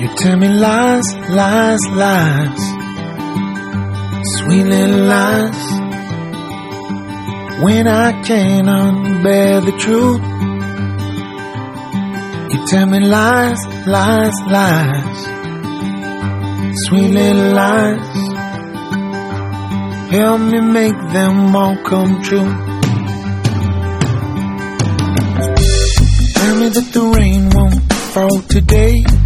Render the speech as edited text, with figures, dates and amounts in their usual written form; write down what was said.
You tell me lies, lies, lies, sweet little lies, when I can't unbear the truth. You tell me lies, lies, lies, sweet little lies, help me make them all come true. Tell me that the rain won't fall today,